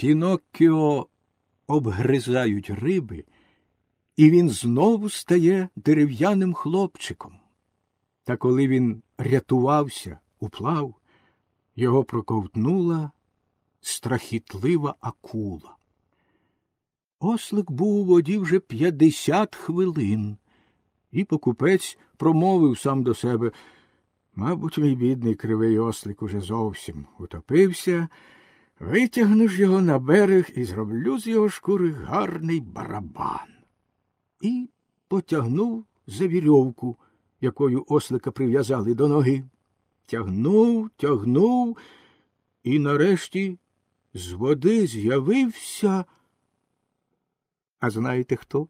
Піноккіо обгризають риби, і він знову стає дерев'яним хлопчиком. Та коли він рятувався, уплав, його проковтнула страхітлива акула. Ослик був у воді вже 50 хвилин, і покупець промовив сам до себе: «Мабуть, мій бідний кривий ослик уже зовсім утопився. Витягну ж його на берег і зроблю з його шкури гарний барабан». І потягнув за вірьовку, якою ослика прив'язали до ноги. Тягнув, і нарешті з води з'явився... А знаєте хто?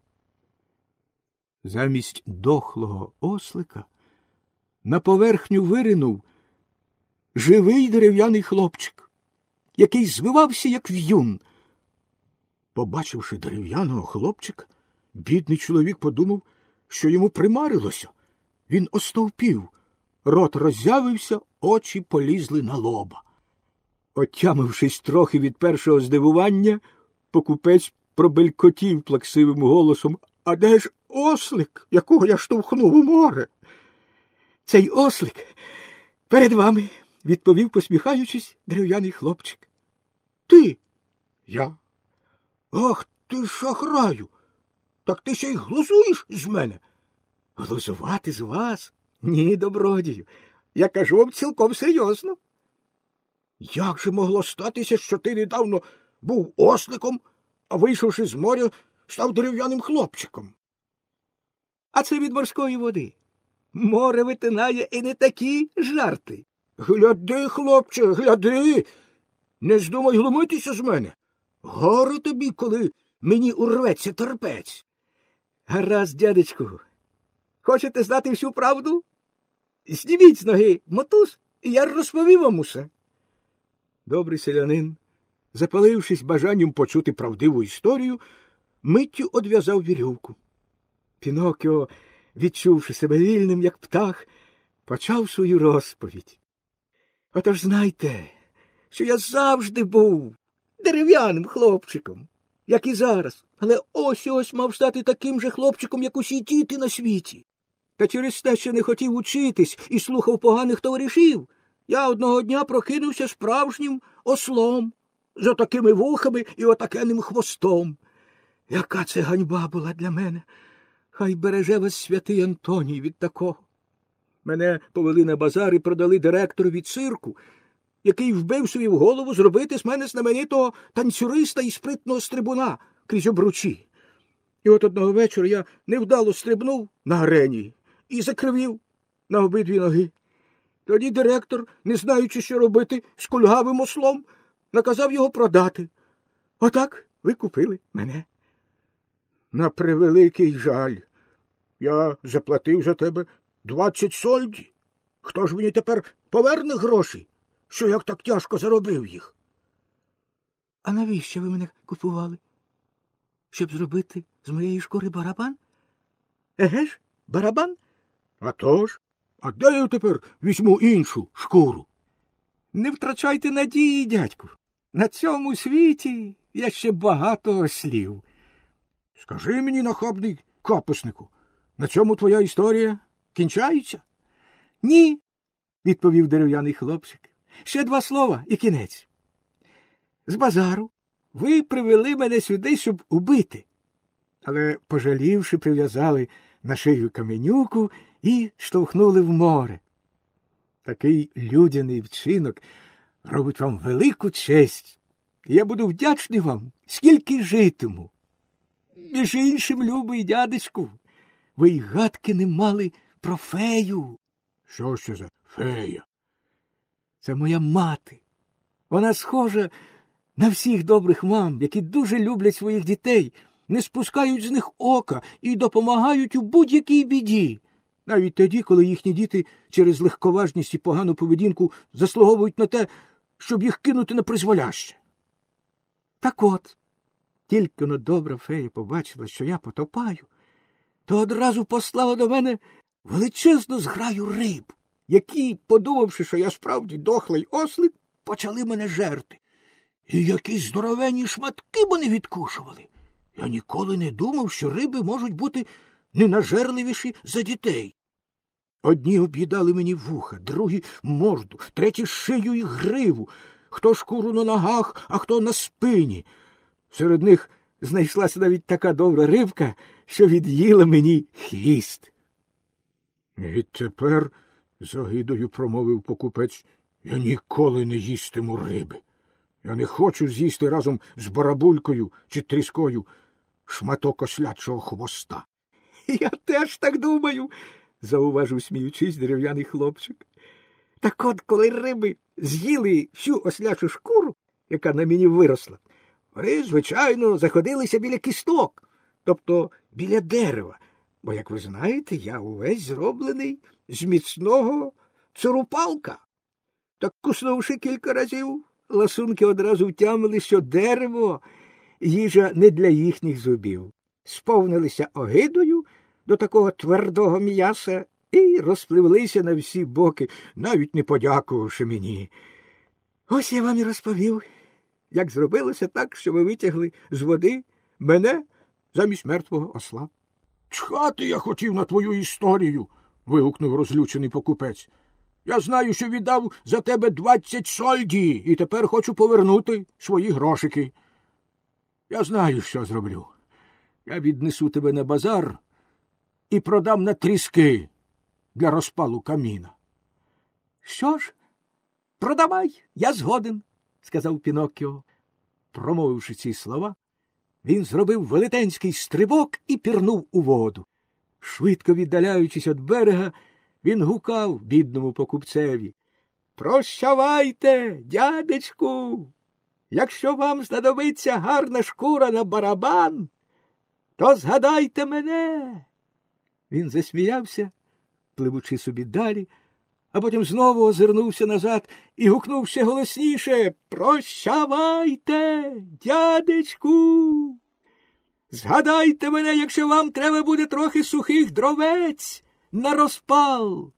Замість дохлого ослика на поверхню виринув живий дерев'яний хлопчик, який звивався, як в'юн. Побачивши дерев'яного хлопчика, бідний чоловік подумав, що йому примарилося. Він остовпів, рот роззявився, очі полізли на лоба. Отямившись трохи від першого здивування, покупець пробелькотів плаксивим голосом: «А де ж ослик, якого я штовхнув у море?» «Цей ослик перед вами», – відповів, посміхаючись, дерев'яний хлопчик. «Ти?» «Я?» «Ах ти, шахраю! Так ти ще й глузуєш з мене?» «Глузувати з вас? Ні, добродію. Я кажу вам цілком серйозно». «Як же могло статися, що ти недавно був осликом, а вийшовши з моря, став дерев'яним хлопчиком?» «А це від морської води. Море витинає і не такі жарти». «Гляди, хлопче, гляди! Не здумай глумитися з мене. Горе тобі, коли мені урветься терпець». «Гаразд, дядечку. Хочете знати всю правду? Зніміть з ноги мотуз, і я розповім вам усе». Добрий селянин, запалившись бажанням почути правдиву історію, миттю одв'язав вірьовку. Піноккіо, відчувши себе вільним, як птах, почав свою розповідь. «Отож знайте, що я завжди був дерев'яним хлопчиком, як і зараз, але ось мав стати таким же хлопчиком, як усі діти на світі. Та через те, що не хотів учитись і слухав поганих товаришів, я одного дня прокинувся справжнім ослом, з отакими вухами і отакенним хвостом. Яка це ганьба була для мене! Хай береже вас святий Антоній від такого. Мене повели на базар і продали директорові цирку, який вбив собі в голову зробити з мене знаменитого танцюриста і спритного стрибуна крізь обручі. І от одного вечора я невдало стрибнув на арені і закривів на обидві ноги. Тоді директор, не знаючи, що робити з кульгавим ослом, наказав його продати. Отак ви купили мене. На превеликий жаль. Я заплатив за тебе 20 сольді. Хто ж мені тепер поверне гроші, що я так тяжко заробив їх?» «А навіщо ви мене купували? Щоб зробити з моєї шкури барабан?» «Еге ж, барабан?» «А то ж. А де я тепер візьму іншу шкуру?» «Не втрачайте надії, дядьку. На цьому світі є ще багато ослів». «Скажи мені, нахабний капуснику, на цьому твоя історія кінчається?» «Ні», – відповів дерев'яний хлопчик. «Ще 2 слова і кінець. З базару ви привели мене сюди, щоб убити, але, пожалівши, прив'язали на шию каменюку і штовхнули в море. Такий людяний вчинок робить вам велику честь. Я буду вдячний вам, скільки житиму. Між іншим, любий дядечку, ви й гадки не мали про фею». «Що ще за фея?» «Це моя мати. Вона схожа на всіх добрих мам, які дуже люблять своїх дітей, не спускають з них ока і допомагають у будь-якій біді, навіть тоді, коли їхні діти через легковажність і погану поведінку заслуговують на те, щоб їх кинути на призволяще. Так от, тільки но добра фея побачила, що я потопаю, то одразу послала до мене величезну зграю риб, які, подумавши, що я справді дохлий ослик, почали мене жерти. І які здоровенні шматки вони відкушували. Я ніколи не думав, що риби можуть бути ненажерливіші за дітей. Одні об'їдали мені вуха, другі — морду, треті — шию і гриву, хто шкуру на ногах, а хто на спині. Серед них знайшлася навіть така добра рибка, що від'їла мені хвіст. І тепер, з огидою промовив покупець, я ніколи не їстиму риби. Я не хочу з'їсти разом з барабулькою чи тріскою шматок ослячого хвоста. Я теж так думаю, зауважив, сміючись, дерев'яний хлопчик. Так от, коли риби з'їли всю ослячу шкуру, яка на мені виросла, вони, звичайно, заходилися біля кісток, тобто біля дерева, бо, як ви знаєте, я увесь зроблений з міцного цурупалка. Так, куснувши кілька разів, ласунки одразу втямили, що дерево — їжа не для їхніх зубів. Сповнилися огидою до такого твердого м'яса і розпливлися на всі боки, навіть не подякувавши мені. Ось я вам і розповів, як зробилося так, що ви витягли з води мене замість мертвого осла. — Чхати я хотів на твою історію! — вигукнув розлючений покупець. — Я знаю, що віддав за тебе 20 сольді, і тепер хочу повернути свої грошики. Я знаю, що зроблю. Я віднесу тебе на базар і продам на тріски для розпалу каміна. — Що ж, продавай, я згоден, — сказав Піноккіо. Промовивши ці слова, він зробив велетенський стрибок і пірнув у воду. Швидко віддаляючись від берега, він гукав бідному покупцеві: — Прощавайте, дядечку! Якщо вам знадобиться гарна шкура на барабан, то згадайте мене. Він засміявся, пливучи собі далі, а потім знову озирнувся назад і гукнув ще голосніше: — Прощавайте, дядечку! Згадайте мене, якщо вам треба буде трохи сухих дровець на розпал.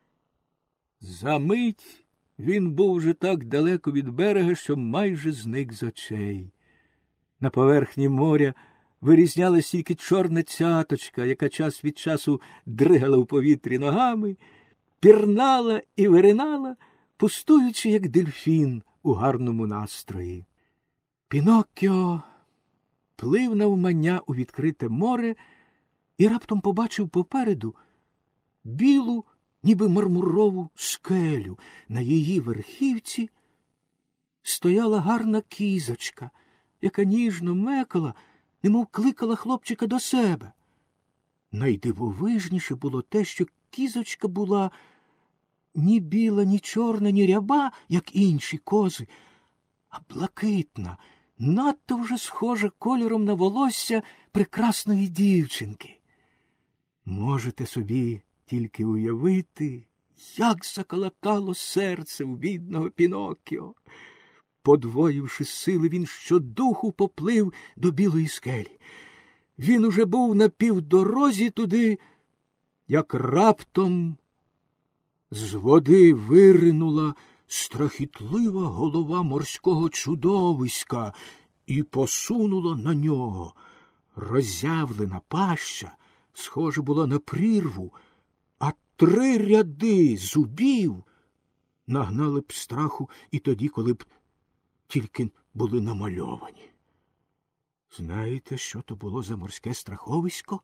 Замить він був вже так далеко від берега, що майже зник з очей. На поверхні моря вирізнялась тільки чорна цяточка, яка час від часу дригала в повітрі ногами, пірнала і виринала, пустуючи, як дельфін у гарному настрої. Піноккіо плив навмання у відкрите море і раптом побачив попереду білу, ніби мармурову скелю. На її верхівці стояла гарна кізочка, яка ніжно мекала, немов кликала хлопчика до себе. Найдивовижніше було те, що кізочка була ні біла, ні чорна, ні ряба, як інші кози, а блакитна, надто вже схожа кольором на волосся прекрасної дівчинки. Можете собі тільки уявити, як заколотало серце у бідного Піноккіо. Подвоївши сили, він щодуху поплив до білої скелі. Він уже був на півдорозі туди, як раптом з води виринула страхітлива голова морського чудовиська і посунула на нього. Роззявлена паща схожа була на прірву, а 3 ряди зубів нагнали б страху і тоді, коли б тільки були намальовані. Знаєте, що то було за морське страховисько?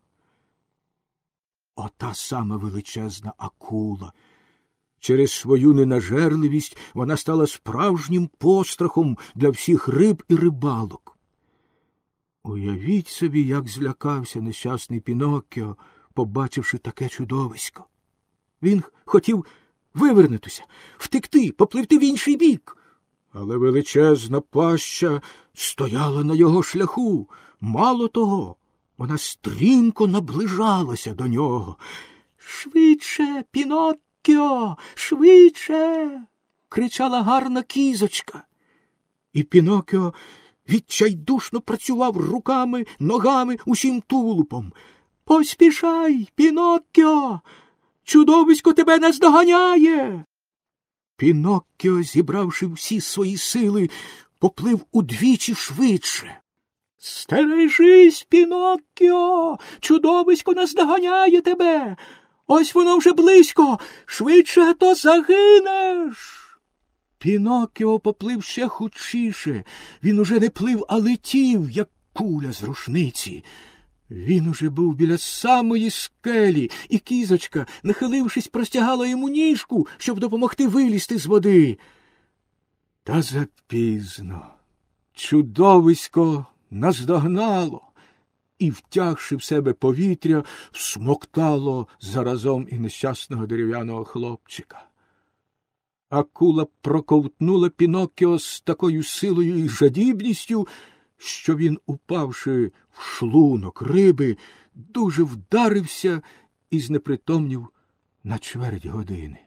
Ота сама величезна акула. Через свою ненажерливість вона стала справжнім пострахом для всіх риб і рибалок. Уявіть собі, як злякався нещасний Піноккіо, побачивши таке чудовисько. Він хотів вивернутися, втекти, попливти в інший бік. Але величезна паща стояла на його шляху. Мало того, вона стрімко наближалася до нього. «Швидше, Піноккіо, швидше!» – кричала гарна кізочка. І Піноккіо відчайдушно працював руками, ногами, усім тулупом. «Поспішай, Піноккіо! Чудовисько тебе наздоганяє!» Піноккіо, зібравши всі свої сили, поплив удвічі швидше. «Стережись, Піноккіо! Чудовисько наздоганяє тебе! Ось воно вже близько! Швидше, а то загинеш!» Піноккіо поплив ще хутчіше. Він уже не плив, а летів, як куля з рушниці. Він уже був біля самої скелі, і кізочка, нахилившись, простягала йому ніжку, щоб допомогти вилізти з води. Та запізно. Чудовисько наздогнало і, втягши в себе повітря, всмоктало заразом і нещасного дерев'яного хлопчика. Акула проковтнула Піноккіо з такою силою і жадібністю, що він, упавши в шлунок риби, дуже вдарився і знепритомнів на чверть години.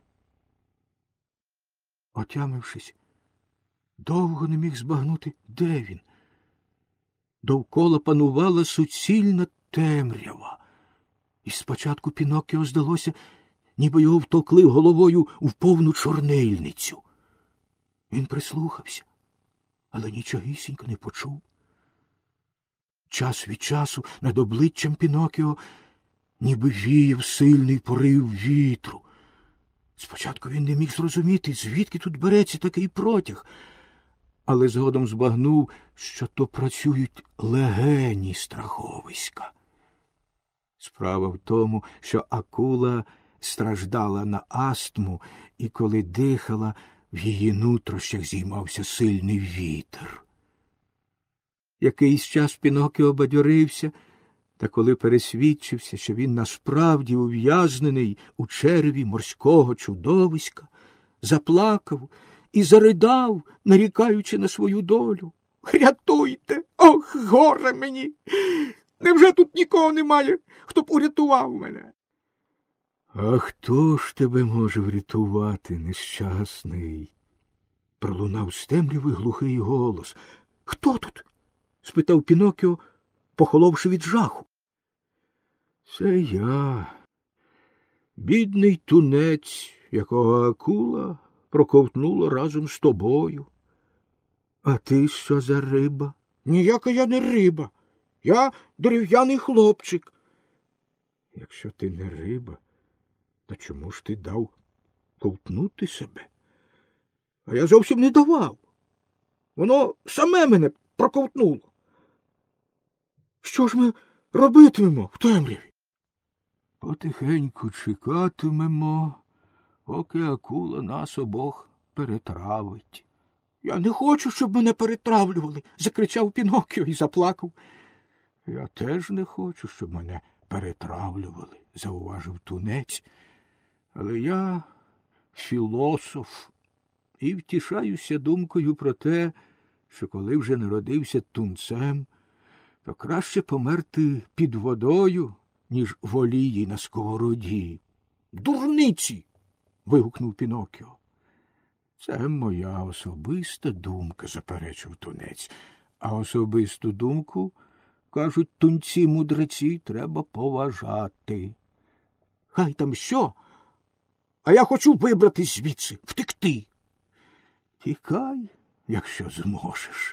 Отямившись, довго не міг збагнути, де він. Довкола панувала суцільна темрява. І спочатку Піноккіо здалося, ніби його втовкли головою в повну чорнильницю. Він прислухався, але нічогісінько не почув. Час від часу над обличчям Піноккіо ніби віяв сильний порив вітру. Спочатку він не міг зрозуміти, звідки тут береться такий протяг, але згодом збагнув, що то працюють легені страховиська. Справа в тому, що акула страждала на астму, і коли дихала, в її нутрощах зіймався сильний вітер. Якийсь час Піноккіо бадьорився, та коли пересвідчився, що він насправді ув'язнений у череві морського чудовиська, заплакав і заридав, нарікаючи на свою долю. «Рятуйте! Ох, горе мені! Невже тут нікого немає, хто б урятував мене?» «А хто ж тебе може врятувати, нещасний?» Пролунав з темряви глухий голос. «Хто тут?» – спитав Піноккіо, похоловши від жаху. «Це я, бідний тунець, якого акула проковтнула разом з тобою. А ти що за риба?» «Ніяка я не риба. Я дерев'яний хлопчик». «Якщо ти не риба, то чому ж ти дав ковтнути себе?» «А я зовсім не давав. Воно саме мене проковтнуло». «Що ж ми робитимемо в темряві?» «Потихеньку чекатимемо, поки акула нас обох перетравить». «Я не хочу, щоб мене перетравлювали», – закричав Піноккіо і заплакав. «Я теж не хочу, щоб мене перетравлювали», – зауважив тунець. «Але я філософ і втішаюся думкою про те, що коли вже народився тунцем, то краще померти під водою, ніж в олії на сковороді». «Дурниці!» – вигукнув Піноккіо. «Це моя особиста думка», – заперечив тунець. «А особисту думку, кажуть тунці-мудреці, треба поважати». «Хай там що, а я хочу вибратись звідси, втекти». «Тікай, якщо зможеш».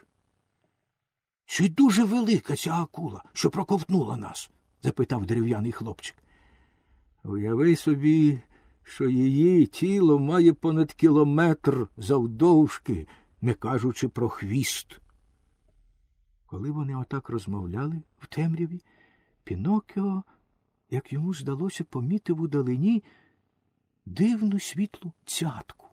«Чи дуже велика ця акула, що проковтнула нас?» – запитав дерев'яний хлопчик. «Уяви собі, що її тіло має понад кілометр завдовжки, не кажучи про хвіст». Коли вони отак розмовляли в темряві, Піноккіо, як йому здалося, помітив удалині дивну світлу цятку.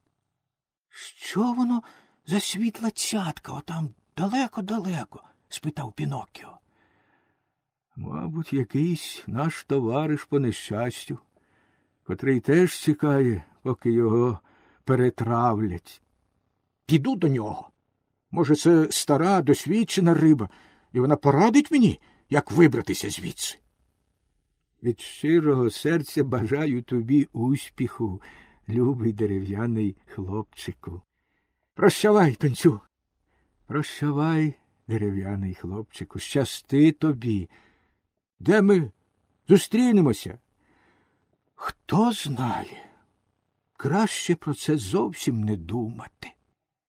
«Що воно за світла цятка отам далеко-далеко?» – спитав Піноккіо. «Мабуть, якийсь наш товариш по нещастю, котрий теж чекає, поки його перетравлять». «Піду до нього. Може, це стара, досвідчена риба, і вона порадить мені, як вибратися звідси». «Від щирого серця бажаю тобі успіху, любий дерев'яний хлопчику». «Прощавай, тунцю». «Прощавай, дерев'яний хлопчику, щасти тобі. Де ми зустрінемося?» «Хто знає. Краще про це зовсім не думати».